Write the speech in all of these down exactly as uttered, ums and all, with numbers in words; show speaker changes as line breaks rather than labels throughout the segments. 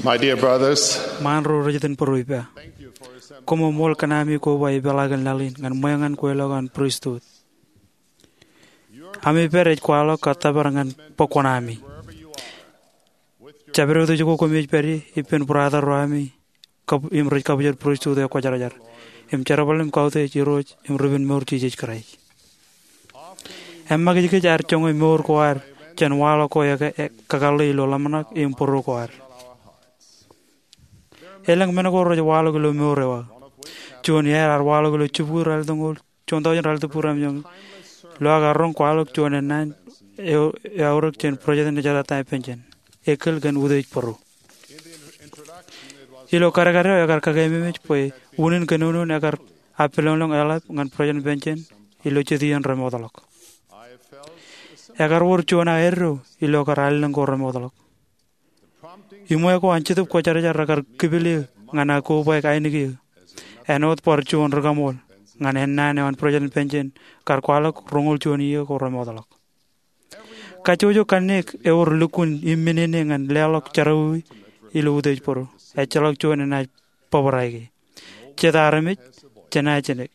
My dear brothers,
manro rajitan peruiba. Como mol kanami ko ba ibalagan lalin ngan mayangan ko elogan priesthood. Ami peret ko alo kata barangan pokonami. Cabero tu juko komi peri ipen brother roami kab imroj kabujar priesthood ko jarajar. Im charabalim kaute chiroj im rubin mor chije krai. Emma ke jar chongo mor ko ar chen walo ko ya kagalo ilo lamanak im poro ko ar. Elang mena ko roja walo ko morewa. Chon ya ar walo ko chubur al dongol chon taw ral to puram jong. Lo agarron ko alok chon nan e aurok chen project ne jara tai pension. Ekel gan udej poro. Ilo karagare agar kagay mimich poy unin kanunun agar apelon long alap ngan project pension ilo chedian remodalok. Agar wor chona erro ilo karal lang ko remodalok. Imo ko anchitup ko chara chara agar kibili ngana ko bay kain gi. Enot por chon ragamol ngan enna ne on project pension kar ko alok rongol choni ko remodalok. Kachojo kanek eur lukun immenene ngan lelok charawi ilo udej poro. Echalok chon na poborai. Chedaramit chena chene.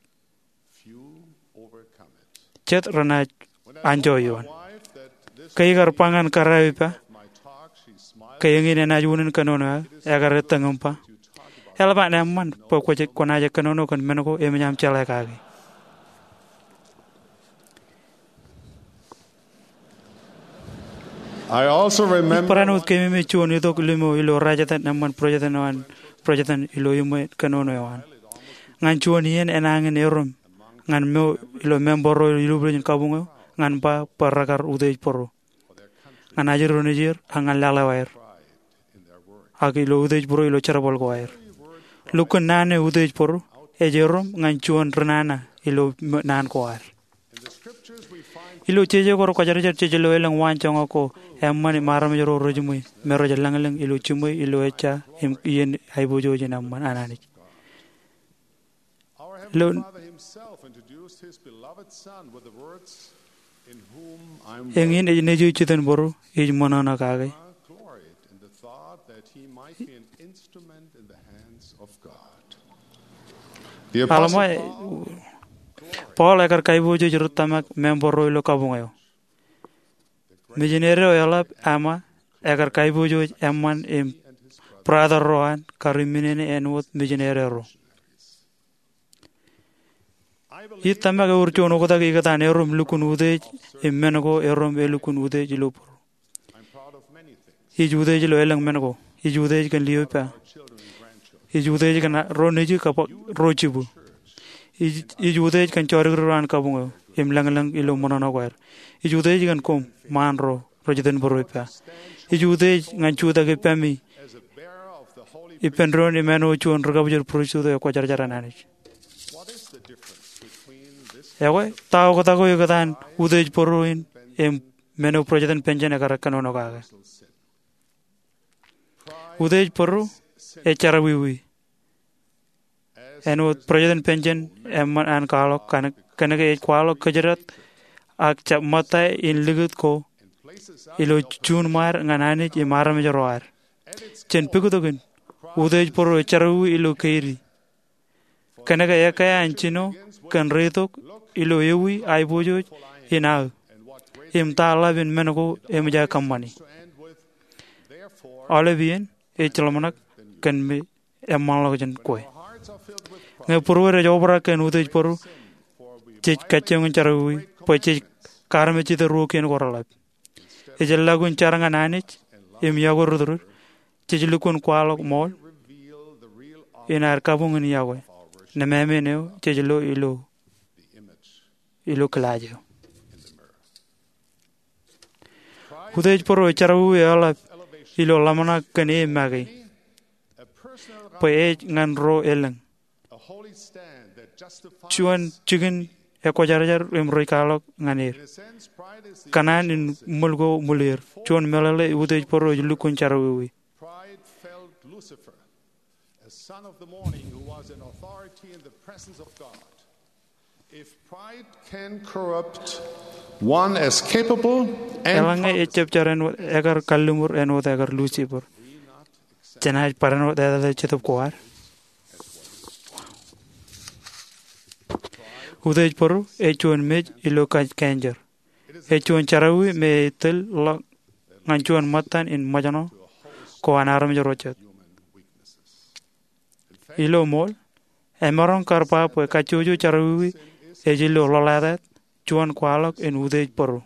Chet rana anjoyon. Kay gar pangan karawi pa. Kay ngin na junin kanona agar tangumpa. Elba na man po ko ko na ja kanono kan menoko e manyam chala kage.
I also remember
Paranut kemi me chon ito limo ilo rajatan naman projatan wan projatan ilo yumo kanono wan. Ngan chon yen enangen erom ngan mo ilo memboro ilo brin kabungo ngan pa parakar udej poro. Ngan ajiro nijir angan lalawair. Agi ilo udej poro ilo charabol ko air. Lukun nane udej poro ejerom ngan chon renana ilo nan ko air. Ilo cheje ko ko jare cheje lo elang wancang ko emman maram jero rojumui mero jalang lang ilo chumui ilo echa im yen aibojo jenamman anani. Lo engin eneju chiten boru ij monana kage. Alama Paul agar kaibojo jerut tamak memboro ilo kabungayo. Mijinere oyalap ama agar kaibojo emman im brother rohan kariminene enwot mijinere ro. Itama ga urcho no kota gi kata ne rom lukun ude immenago erom elukun ude jilopor. Ijude jilo elang menago. Ijude kan liopa. Ijude kan roneji kapo rochibu. Ijude kan chorigran kabungo im lang lang ilo monana kwair. Ijude kan kom manro rojitan boroipa. Ijude ngan chuta ke pemi. Ipenron imeno chuon ragabujur prochudo ko jarjaranani. Yawe tao kota ko yukatan udej poroin em meno projitan pension agar kanono kaga. Udej poro e charawiwi. Eno projetan pension emman an kalok kan kanake kwalok kejerat ak cap mata in ligut ko ilo chun mar nganani e maram joroar chen pigudogen udej poro charu ilo keiri kanaka yakaya anchino kan retok ilo yewi aibojo ina im tala bin menoko emja kamani olevien e chalomanak kan me emmal jen koy nge purwere jobra ken udej poru chich kacheng charawi po chich karme chite ru ken koralap e jella gun charanga nanich em yago rudur chich lukun kwalok mol inar kabung ni yago ne meme ne chich lo ilo ilo klajo udej poru charawi alap ilo lamana ken e magi po e ngan ro eleng Chuan chicken eko jarajar emroi kalok nganir. Kanan in mulgo mulir. Chuan melale udej poro lukun charawi.
pride felled Lucifer, a son of the morning who was an authority in the presence of God. If pride can corrupt one as capable and
Elange echep charen agar kalumur enot agar Lucifer. Janai parano da da chetup kuar. Udej poru echuan mej ilo kanjer. Echuan charawi me tel lo nganchuan matan in majano ko anaram jorochet. Ilo mol emarong karpa po kachuju charawi ejilo loladat chuan kualok in udej poru.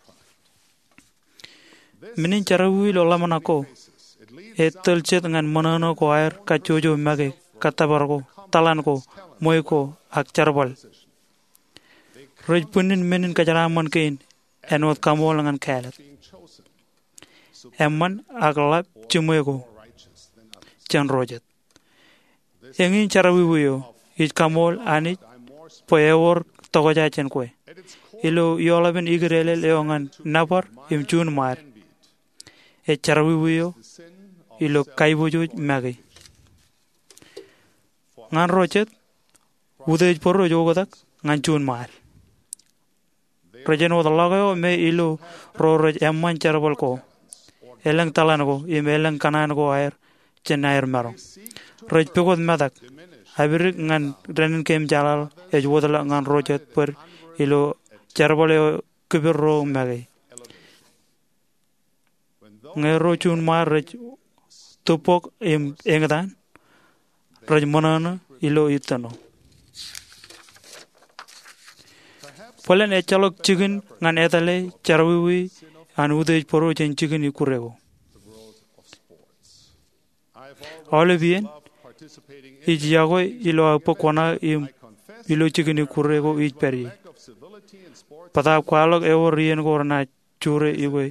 Minin charawi lo lamanako etel chet ngan manano ko air kachuju mage katabarko talanko moiko ak charbal. Roj punin minin kajaraman kain enot kamol ngan kalat. Emman aglap chumego chan rojet. Engin charawi wiyo it kamol anit poewor togoja chen kwe. Ilo yolaben igrele leongan napar imchun mar. E charawi wiyo ilo kaibujuj magi. Ngan rojet udej porro jogodak ngan chun mar. Rajan wada lagayo me ilo ro roj emman charbal ko. Elang talan ko, im elang kanan ko air chen air maro. Roj pekot madak. Abirik ngan renin kem jalal ej wada ngan rojet per ilo charbal yo kibir ro magi. Ngai ro chun mar roj tupok im engdan. Roj manana ilo itano. Polen e chalok chicken ngan etale charwiwi an udej poro chen chicken ikurego. Olivien ijiago ilo apokwana im ilo chicken ikurego ij peri. Pada kwalok ewo rien gorna chure iwe.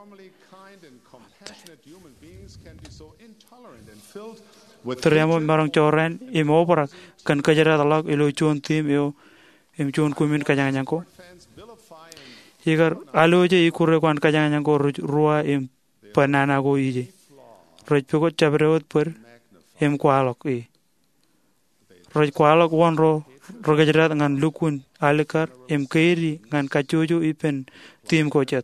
Teriamo marang choren im opera kan kajara talak ilo chun tim io im chun kumin kajang ko. Igar aloje ikure kwan kajang ko ruwa im panana go ije. Roj pekot chabrewot per im kwalok i. Roj kwalok wan ro rogajrat ngan lukun alikar im kairi ngan kachuju ipen tim ko chat.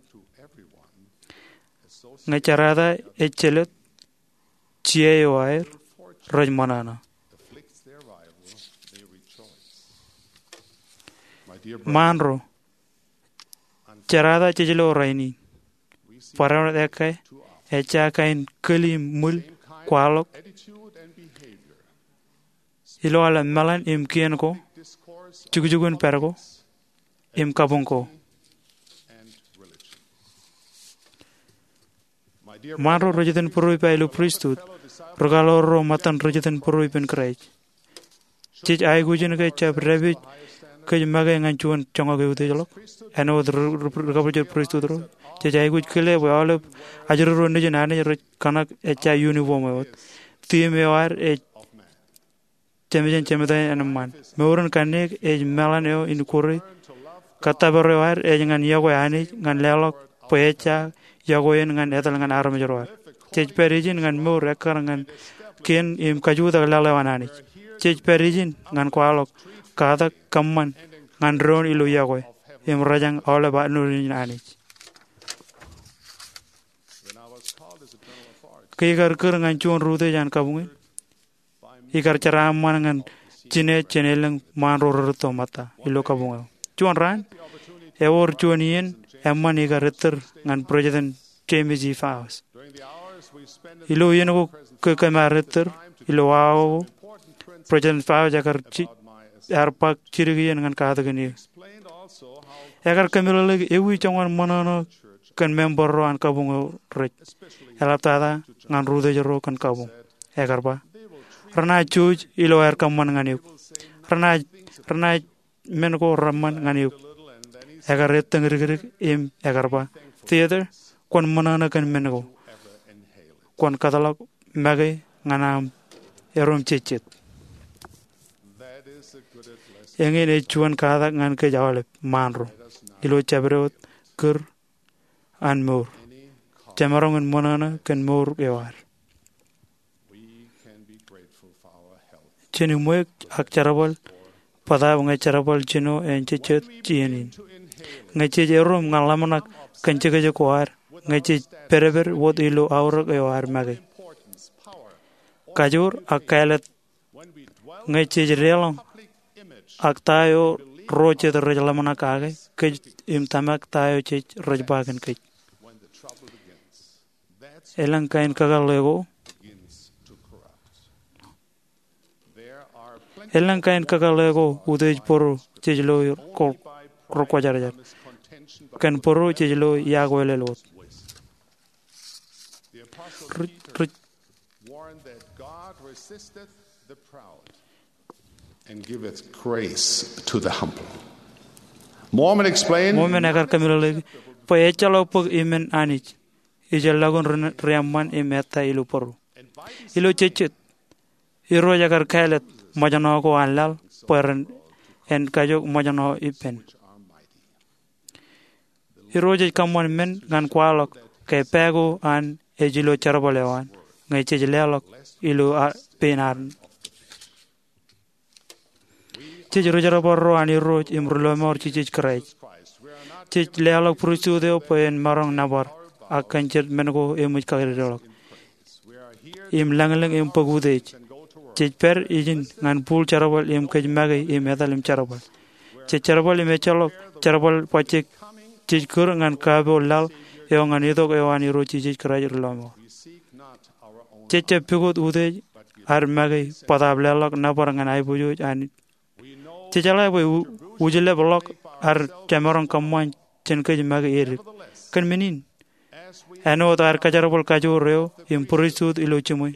Ngacharada echelet chie yo air roj manana. Manro charada chijilo raini parano dekai echa kain keli mul kwalok ilo ala malan im kien ko chugujugun pergo im kabung ko. Manro rojitan purui pa ilu priesthood rogalo ro matan rojitan purui pen kraj chij ai gujin ke chap rebit ke maga ngan chuan chonga ge ude jolok eno rogabujur priesthood ro chij ai guj kele wa ole ajru ro ne jana ne kanak echa uniform ot time war e chemijen chemeda enman meuron kanek e melan eo in kuri kata bero war e ngan yago ani ngan lelok poecha yago en ngan etal ngan aram jorwar chej perijin ngan meur ekar ngan ken im kajuda lalawanani chej perijin ngan kwalok kada kamman ngan ron ilu yago im rajang ole ba nurin ani kigar ker ngan chuon rude jan kabungin igar cara man ngan chine cheneleng man ro to mata ilo kabunga chuon ran e or chuonien emman igar reter ngan projeten chemiji faus ilo yeno ke kamar reter ilo wao projeten faus agar arpak chirigien ngan kada gani agar kamilo leg ewi chongan manano kan member ro an kabunga rech elaptada ngan rude jero kan kabung agar ba rana chuj ilo air kaman nganiuk rana rana men ko raman nganiuk agar reteng rig im agar ba theater kon manana kan men ko kon katalak mage nganam erom chechet engin e chuan kada ngan ke jawale manro ilo chabrot kur an mur chamarong manana kan mur ewar chenu moek ak charabal pada ngai charabal cheno en chechet chienin ngai che jerom ngalamanak kanche ke kuar ngai che pereber wot ilo aur e war mage kajur ak kailet ngai chej relong ak tayo roche the raj lamana kage kaj im tamak tayo chej raj bagan kaj elang kain kagal lego elang kain kagal lego udej poro chej lo ko ko jar jar kan poro chej lo ya goele lot
warned that God resisteth the proud and giveth grace to the humble. Mormon explained,
Mormon agar kamilo lagi pa echalo pag imen anich ijalagon riamman imeta ilu poru ilu chechet iro jagar kailet majano ko anlal peren en kajok majano ipen iro jej kamon men ngan kwalok kay pego an ejilo charabolewan ngai chejlelok ilu penar chejro jaraboro ani roj imrulo mor chej krai chejlelok pruchude pen marong nabar akan chet mengo emuj kagirolok im langlang im pagudej chej per ijin ngan pul charabol im kaj magay im edalim charabol chej charabol im echalok charabol pachek chej kur ngan kabo lal e ngan idok e ani ro chej krai rolomo cheche pigot ude ar magay padablelok nabar ngan ay bujuj ani chejala boy ujele blok ar cameron kamwan chen kaj magay erik kan menin ano dar kajarabol kajureo impurisud ilochimoy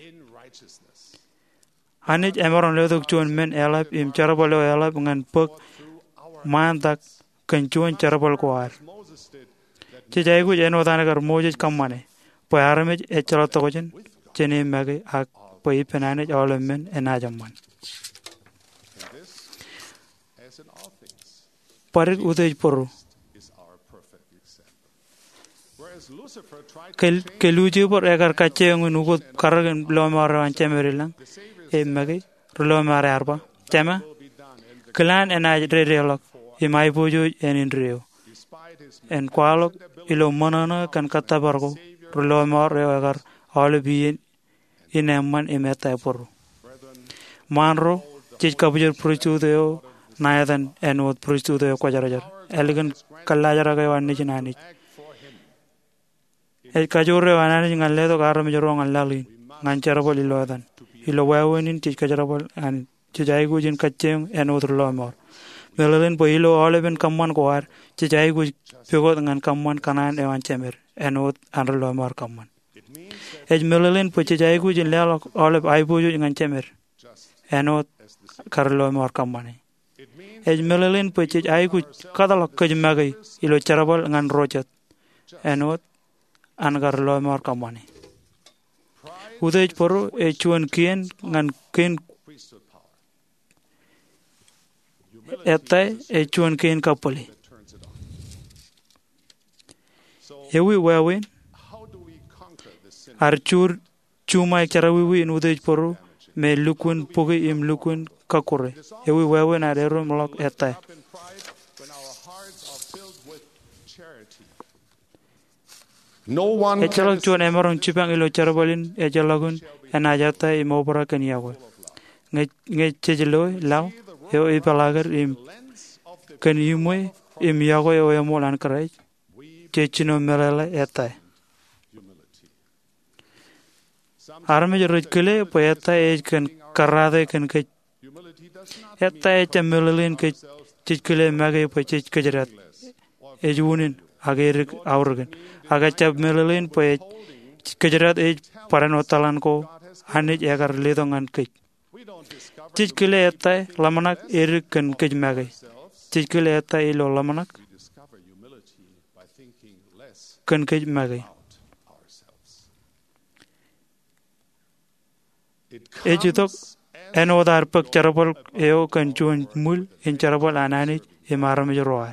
hanij emeron ledok chuan men elap im charabol elap ngan pok mandak kan chuan charabol kwar chejay gu eno danagar mojej kamane paramej echalo togojen chene magay ak pai penane olemen enajaman parik udej poru kel keluji por agar kache ngunugot karagen lomar anchemerilang e magay lomar arba chama klan enaj relok imai bojo enin reo en kwalok ilo manana kan katabargo lomar agar olebien inemman imeta poru manro chej kabujur pruchudeo nayadan enot pruchudeo kwajarajar elegan kallajara gaywan nichinani e kajure wanani ngalle to garam joro ngalali ngancarabol ilodan ilo wawenin chej kajarabol an chejai gujin kachem enot lomor melalen bo ilo oleben kamman kwar chejai guj pegot ngan kamman kanan ewan chemer enot an lomor kamman ej melalen po chejai gujin lelok oleb ay bojo ngan chemer enot karlo mor kamane ej melalen po chej ay guj kadalok kaj magay ilo charabol ngan rochat enot an garlo mor kamane udej poro e chuan kien ngan ken etay e chuan ken kapoli ewi wawen archur chumai charawi in udej poro me lukun pogi im lukun kakure ewi wawen adero mlok etay
no one
echalok chuan emarong chipang ilo charabolin echalagun enajata imobra kaniago nge nge chejelo law yo ipalagar im kan yumwe im yago yo emolan krai chechino melala etay arme joroj kele poeta ej kan karade kan ke etay chamelin ke chikle magay po chich kajrat ejunin agerik aurgan aga chab melin po kajrat ej paranotalan ko hanij agar ledongan ke chikle etay lamanak erik kan kej magay chikle etay ilo lamanak kan kej magay ejutok enodar pak charabol eo kan chuan mul in charabol anani emaram jorwar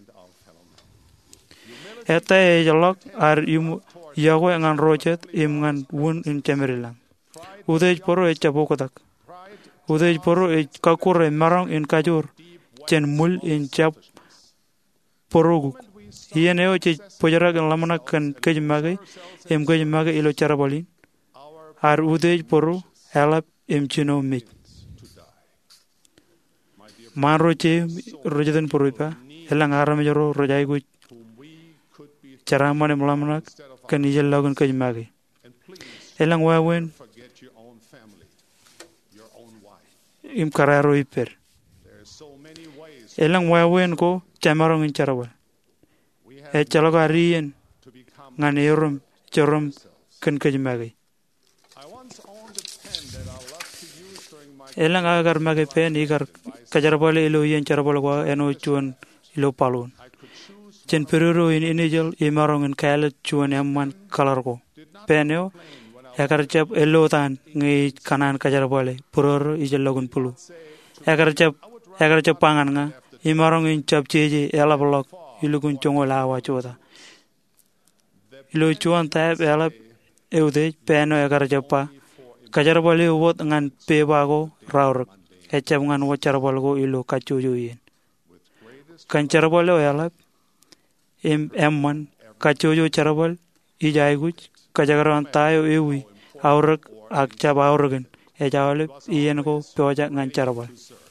eta e jalok ar yum yago ngan rochet im ngan wun in chemerilang udej poro e chabokodak udej poro e kakure marang in kajur chen mul in chap porogu yeneo che pojara gan lamana kan kej magay em kej magay ilo charabolin ar udej poro elap em chino mit. Man roche rojadan purupa elang aram jaro rojai gu cara mane mulamanak kan ijel lagun kaj magi. Elang wawen
Forget your own family, your own wife.
im kararo iper.
There are so many ways
Elang wawen ko camarong in carawal.
we have
E chaloga rien
to become.
ngan erum chorum kan kaj magi.
I once owned a pen that I loved to use during my
Elang agar magi pen igar kajarabale ilo yen carabal wa eno chuan ilo palun.
I could choose
Chen peruru in inijal imarong in kala chuan emman kalar ko. Penyo agar chap elo tan ngi kanan kajarabale purur ijal lagun pulu. Agar chap agar chap pangan nga imarong in chap cheji ela blok ilugun chongo lawa chota. Ilo chuan tab ela eude peno agar chapa kajarabale wot ngan pe bago raur echap ngan wo charabal go ilo kachuju yin. Kan charabal ela em emman kachuju charabal ijai guch kajagaran tayo ewi aurak ak chap auragan ejawale iyen ko peoja ngan charabal.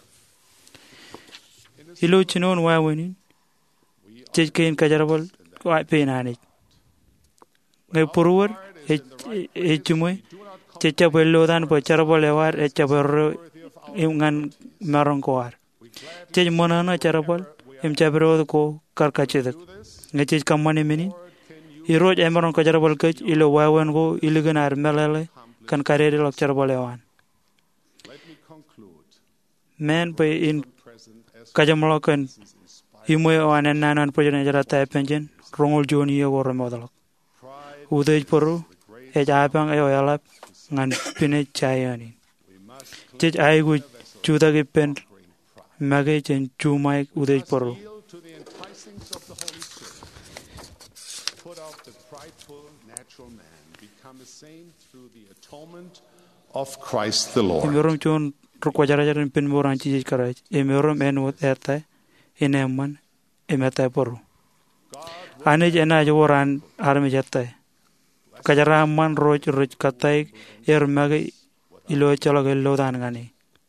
Ilo chinon wawenin chejkein kajarabal ko penani. Ngai purwar e chumoi checha bello dan po charabal ewar echa berro ngan marong ko war. Chej monana charabal em chabro ko karkachedak. Ngai chej kamane menin iroj emarong kajarabal kech ilo wawen go iliganar melale kan karere lok charabal ewan.
Let me conclude.
Men pe in
Present as
kajamlokan imoy awan nanan projene jara tay penjen rongol joni yo go remodalok.
pride,
Udej poru e japang e oyalap ngan pine chayani.
we must
Chej aigu chuda ge pen mage chen chumai udej poru.
yield to the enticings of the Holy Spirit. Put off the prideful natural man, become a saint through the atonement of Christ the Lord.
Emerom chun rukwa jara jara pin moran chij karaj. Emerom en wot ertai enemman emetai poru. Anej ena joran arme jatai. Kajara man roj roj katai er mage ilo chalog ilo dan ngani.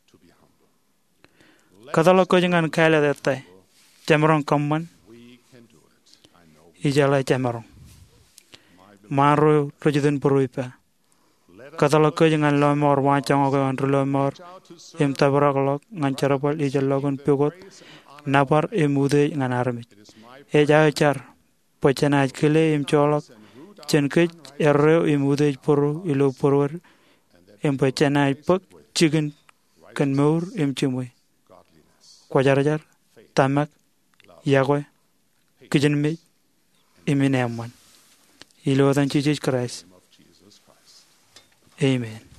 Kadalo ko jangan kala datai. Cameron kamman
We can do it. I know.
ijala cameron. Maro rojiden poruipa. Kadalo ko jangan lo mor wancang ogo an lo mor em tabraglok ngan charapal ijalogon pegot napar emude ngan armit. E ja char pochana kele em cholok chenkej erreo emude poru ilo porwer em pochana pok chicken kan meur em chimwe. Kwajarajar tamak yagwe kijenme imine amman. Ilo dan chijij Christ.
Of Jesus Christ.
Amen.